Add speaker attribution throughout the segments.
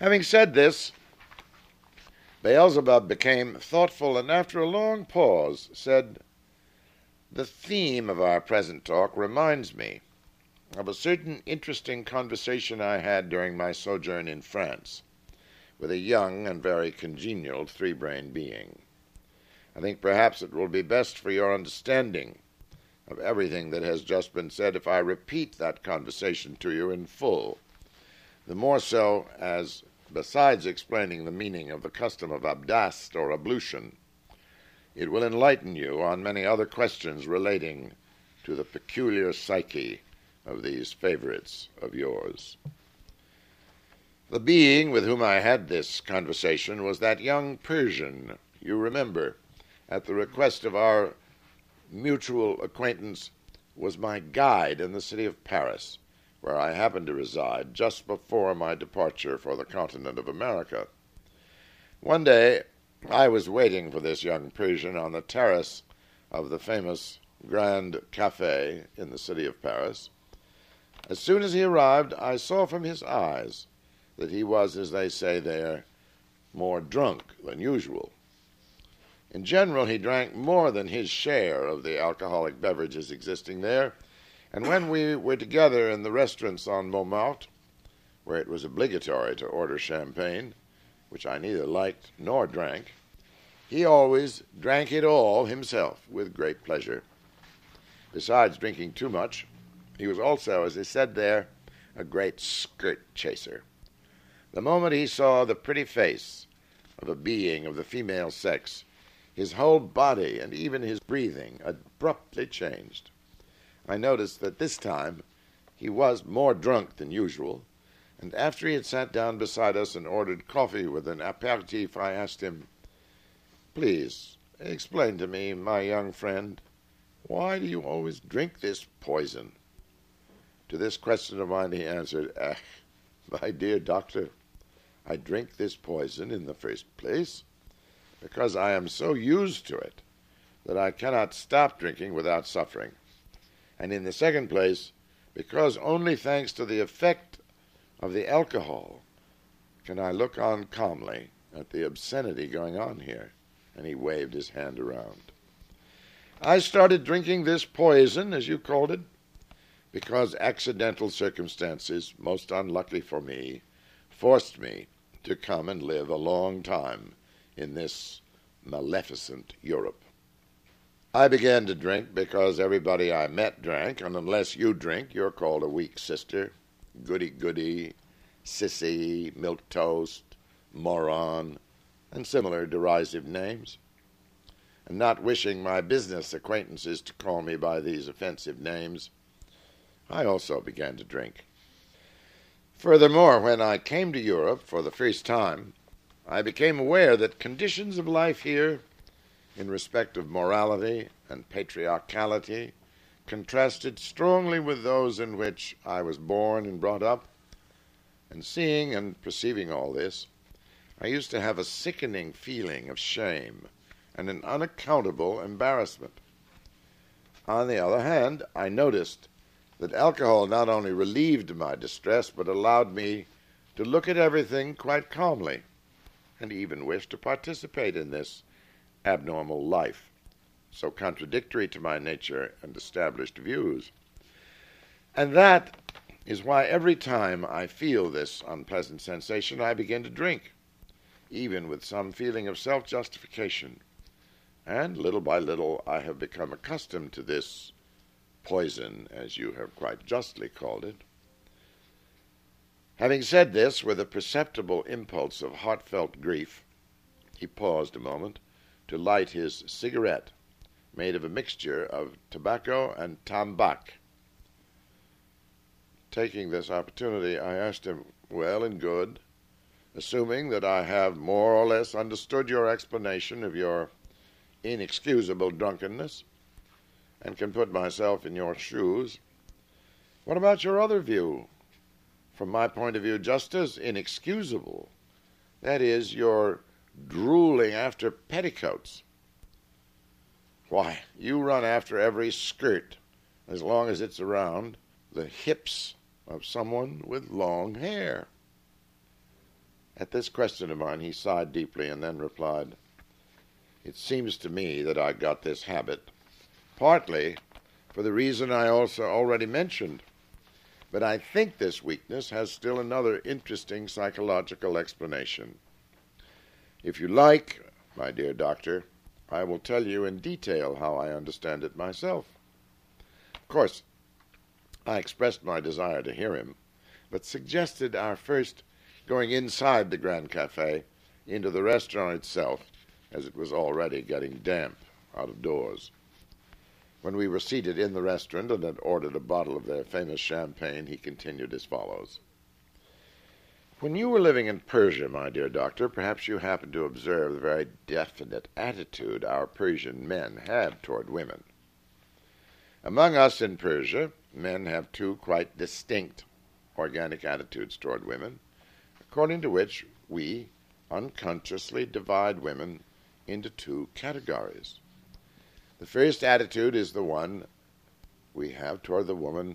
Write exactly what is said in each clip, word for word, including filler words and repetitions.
Speaker 1: Having said this, Beelzebub became thoughtful and after a long pause said, "The theme of our present talk reminds me of a certain interesting conversation I had during my sojourn in France with a young and very congenial three-brained being. I think perhaps it will be best for your understanding of everything that has just been said if I repeat that conversation to you in full, the more so as, besides explaining the meaning of the custom of abdast or ablution, it will enlighten you on many other questions relating to the peculiar psyche of these favorites of yours." The being with whom I had this conversation was that young Persian, you remember, at the request of our mutual acquaintance, was my guide in the city of Paris, where I happened to reside just before my departure for the continent of America. One day I was waiting for this young Persian on the terrace of the famous Grand Café in the city of Paris. As soon as he arrived, I saw from his eyes that he was, as they say there, more drunk than usual. In general, he drank more than his share of the alcoholic beverages existing there, and when we were together in the restaurants on Montmartre, where it was obligatory to order champagne, which I neither liked nor drank, he always drank it all himself with great pleasure. Besides drinking too much, he was also, as they said there, a great skirt chaser. The moment he saw the pretty face of a being of the female sex, his whole body and even his breathing abruptly changed. I noticed that this time he was more drunk than usual, and after he had sat down beside us and ordered coffee with an aperitif, I asked him, "Please explain to me, my young friend, why do you always drink this poison?" To this question of mine he answered, "Ah, my dear doctor, I drink this poison in the first place because I am so used to it that I cannot stop drinking without suffering, and in the second place because only thanks to the effect of the alcohol can I look on calmly at the obscenity going on here," and he waved his hand around. "I started drinking this poison, as you called it, because accidental circumstances, most unluckily for me, forced me to come and live a long time in this maleficent Europe. I began to drink because everybody I met drank, and unless you drink, you're called a weak sister, goody-goody, sissy, milquetoast, moron, and similar derisive names. And not wishing my business acquaintances to call me by these offensive names, I also began to drink. Furthermore, when I came to Europe for the first time, I became aware that conditions of life here, in respect of morality and patriarchality, contrasted strongly with those in which I was born and brought up. And seeing and perceiving all this, I used to have a sickening feeling of shame and an unaccountable embarrassment. On the other hand, I noticed that alcohol not only relieved my distress, but allowed me to look at everything quite calmly, and even wish to participate in this abnormal life, so contradictory to my nature and established views. And that is why every time I feel this unpleasant sensation, I begin to drink, even with some feeling of self-justification. And little by little I have become accustomed to this poison, as you have quite justly called it. Having said this, with a perceptible impulse of heartfelt grief, he paused a moment to light his cigarette, made of a mixture of tobacco and tambac. Taking this opportunity, I asked him, "Well and good, assuming that I have more or less understood your explanation of your inexcusable drunkenness, and can put myself in your shoes, what about your other view? From my point of view, just as inexcusable. That is, your drooling after petticoats. Why, you run after every skirt, as long as it's around the hips of someone with long hair." At this question of mine, he sighed deeply and then replied, "It seems to me that I got this habit, partly for the reason I also already mentioned, but I think this weakness has still another interesting psychological explanation. If you like, my dear doctor, I will tell you in detail how I understand it myself." Of course, I expressed my desire to hear him, but suggested our first going inside the Grand Café into the restaurant itself, as it was already getting damp out of doors. When we were seated in the restaurant and had ordered a bottle of their famous champagne, he continued as follows. "When you were living in Persia, my dear doctor, perhaps you happened to observe the very definite attitude our Persian men have toward women. Among us in Persia, men have two quite distinct organic attitudes toward women, according to which we unconsciously divide women into two categories. The first attitude is the one we have toward the woman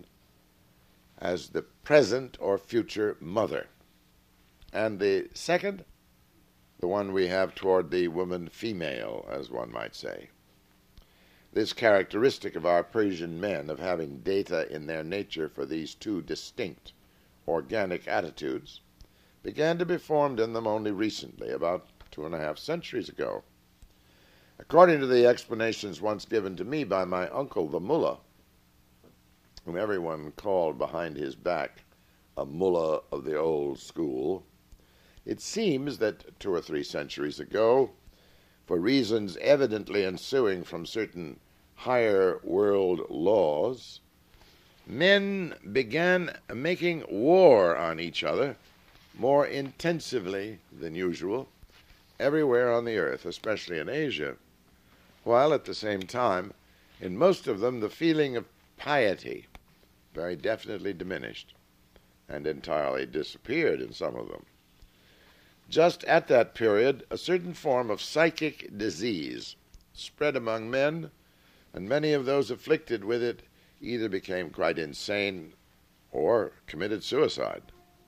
Speaker 1: as the present or future mother, and the second, the one we have toward the woman female, as one might say. This characteristic of our Persian men of having data in their nature for these two distinct organic attitudes began to be formed in them only recently, about two and a half centuries ago. According to the explanations once given to me by my uncle, the mullah, whom everyone called behind his back a mullah of the old school, it seems that two or three centuries ago, for reasons evidently ensuing from certain higher world laws, men began making war on each other more intensively than usual everywhere on the earth, especially in Asia, while at the same time, in most of them, the feeling of piety very definitely diminished and entirely disappeared in some of them. Just at that period, a certain form of psychic disease spread among men, and many of those afflicted with it either became quite insane or committed suicide.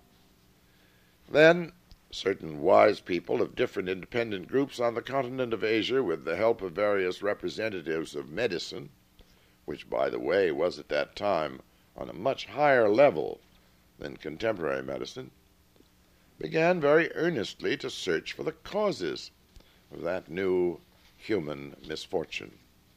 Speaker 1: Then, certain wise people of different independent groups on the continent of Asia, with the help of various representatives of medicine, which, by the way, was at that time on a much higher level than contemporary medicine, began very earnestly to search for the causes of that new human misfortune.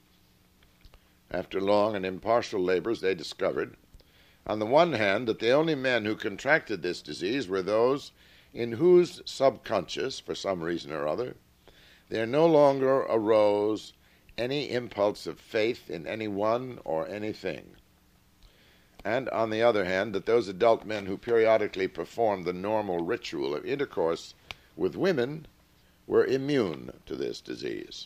Speaker 1: After long and impartial labors, they discovered, on the one hand, that the only men who contracted this disease were those in whose subconscious, for some reason or other, there no longer arose any impulse of faith in any one or anything, and, on the other hand, that those adult men who periodically performed the normal ritual of intercourse with women were immune to this disease.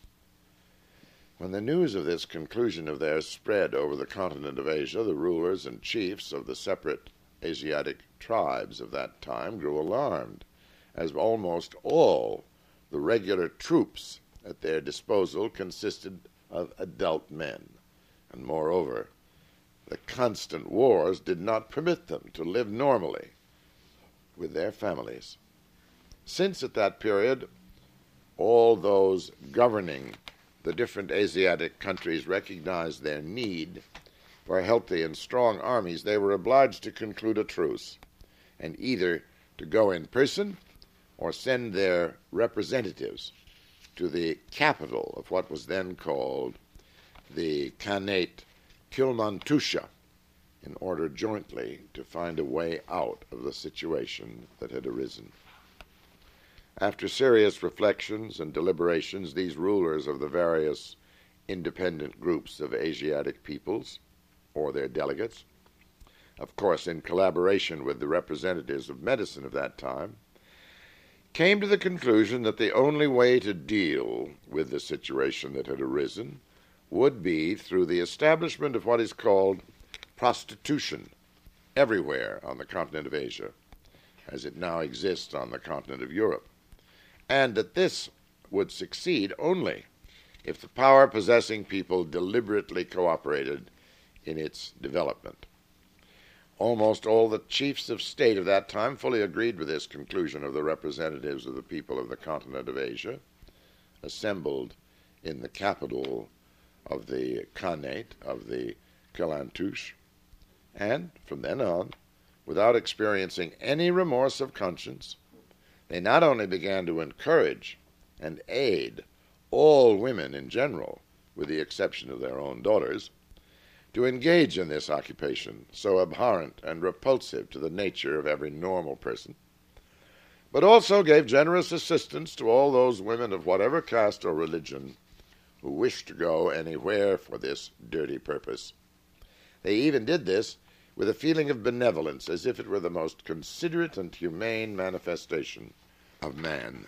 Speaker 1: When the news of this conclusion of theirs spread over the continent of Asia, the rulers and chiefs of the separate Asiatic tribes of that time grew alarmed, as almost all the regular troops at their disposal consisted of adult men, and moreover, the constant wars did not permit them to live normally with their families. Since at that period all those governing the different Asiatic countries recognized their need for healthy and strong armies, they were obliged to conclude a truce, and either to go in person or send their representatives to the capital of what was then called the Khanate Kilmantusha, in order jointly to find a way out of the situation that had arisen. After serious reflections and deliberations, these rulers of the various independent groups of Asiatic peoples, or their delegates, of course in collaboration with the representatives of medicine of that time, came to the conclusion that the only way to deal with the situation that had arisen would be through the establishment of what is called prostitution everywhere on the continent of Asia, as it now exists on the continent of Europe, and that this would succeed only if the power-possessing people deliberately cooperated in its development. Almost all the chiefs of state of that time fully agreed with this conclusion of the representatives of the people of the continent of Asia, assembled in the capital of the Khanate of the Kalantush, and from then on, without experiencing any remorse of conscience, they not only began to encourage and aid all women in general, with the exception of their own daughters, to engage in this occupation so abhorrent and repulsive to the nature of every normal person, but also gave generous assistance to all those women of whatever caste or religion who wished to go anywhere for this dirty purpose. They even did this with a feeling of benevolence, as if it were the most considerate and humane manifestation of man.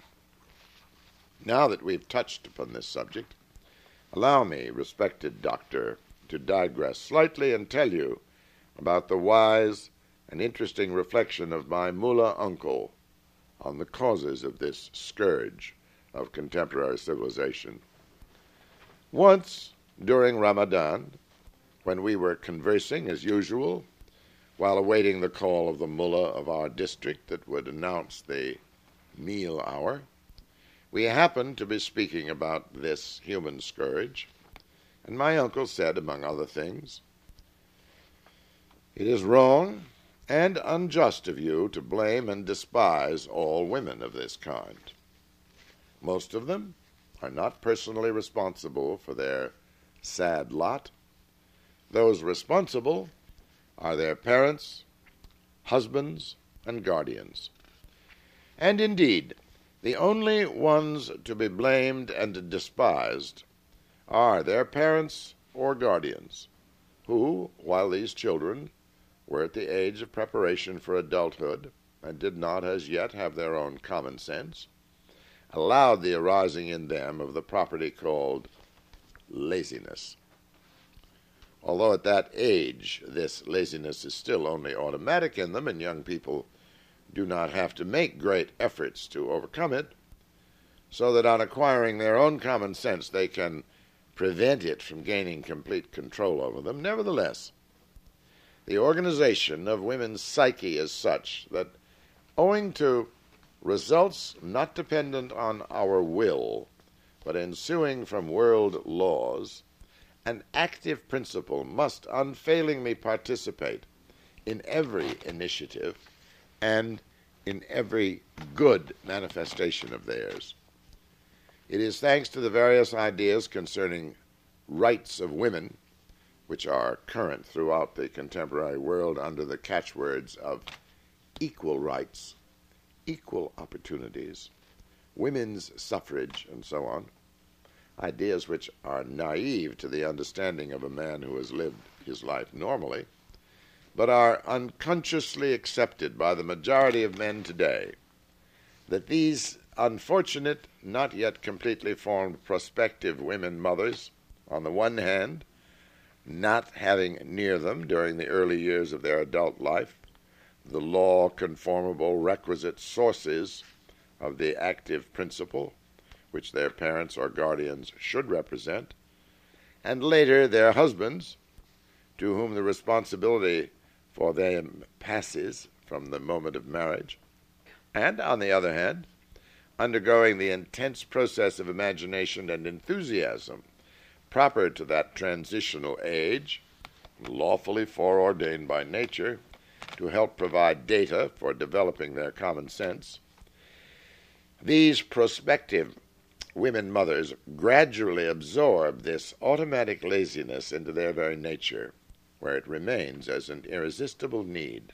Speaker 1: Now that we've touched upon this subject, allow me, respected doctor, to digress slightly and tell you about the wise and interesting reflection of my mullah uncle on the causes of this scourge of contemporary civilization. Once, during Ramadan, when we were conversing as usual, while awaiting the call of the mullah of our district that would announce the meal hour, we happened to be speaking about this human scourge, and my uncle said, among other things, "It is wrong and unjust of you to blame and despise all women of this kind. Most of them are not personally responsible for their sad lot. Those responsible are their parents, husbands, and guardians. And indeed, the only ones to be blamed and despised are their parents or guardians, who, while these children were at the age of preparation for adulthood and did not as yet have their own common sense, allowed the arising in them of the property called laziness. Although at that age this laziness is still only automatic in them, and young people do not have to make great efforts to overcome it, so that on acquiring their own common sense they can prevent it from gaining complete control over them. Nevertheless, the organization of women's psyche is such that, owing to results not dependent on our will, but ensuing from world laws, an active principle must unfailingly participate in every initiative and in every good manifestation of theirs. It is thanks to the various ideas concerning rights of women, which are current throughout the contemporary world under the catchwords of equal rights, equal opportunities, women's suffrage, and so on, ideas which are naive to the understanding of a man who has lived his life normally, but are unconsciously accepted by the majority of men today, that these unfortunate, not yet completely formed prospective women mothers, on the one hand, not having near them during the early years of their adult life the law-conformable requisite sources of the active principle which their parents or guardians should represent, and later their husbands, to whom the responsibility for them passes from the moment of marriage, and, on the other hand, undergoing the intense process of imagination and enthusiasm proper to that transitional age, lawfully foreordained by nature, to help provide data for developing their common sense. These prospective women mothers gradually absorb this automatic laziness into their very nature, where it remains as an irresistible need.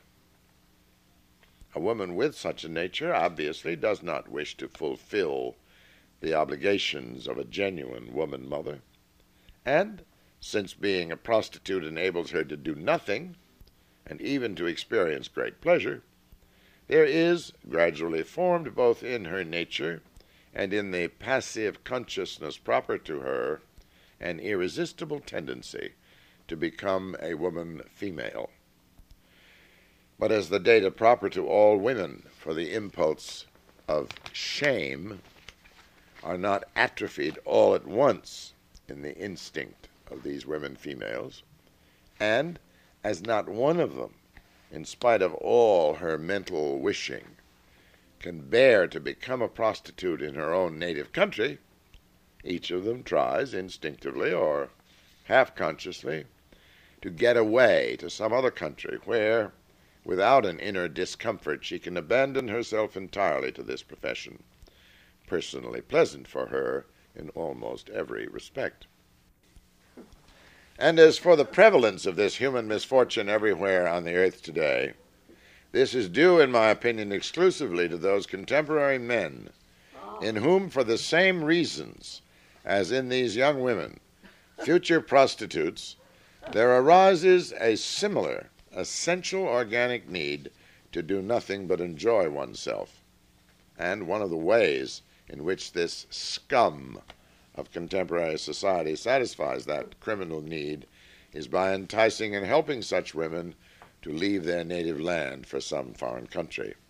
Speaker 1: A woman with such a nature obviously does not wish to fulfill the obligations of a genuine woman mother, and since being a prostitute enables her to do nothing, and even to experience great pleasure, there is gradually formed both in her nature and in the passive consciousness proper to her an irresistible tendency to become a woman female. But as the data proper to all women for the impulse of shame are not atrophied all at once in the instinct of these women females, and as not one of them in spite of all her mental wishing, can bear to become a prostitute in her own native country, each of them tries instinctively or half-consciously to get away to some other country where, without an inner discomfort, she can abandon herself entirely to this profession, personally pleasant for her in almost every respect. And as for the prevalence of this human misfortune everywhere on the earth today, this is due, in my opinion, exclusively to those contemporary men in whom, for the same reasons as in these young women, future prostitutes, there arises a similar, essential organic need to do nothing but enjoy oneself. And one of the ways in which this scum of contemporary society satisfies that criminal need is by enticing and helping such women to leave their native land for some foreign country.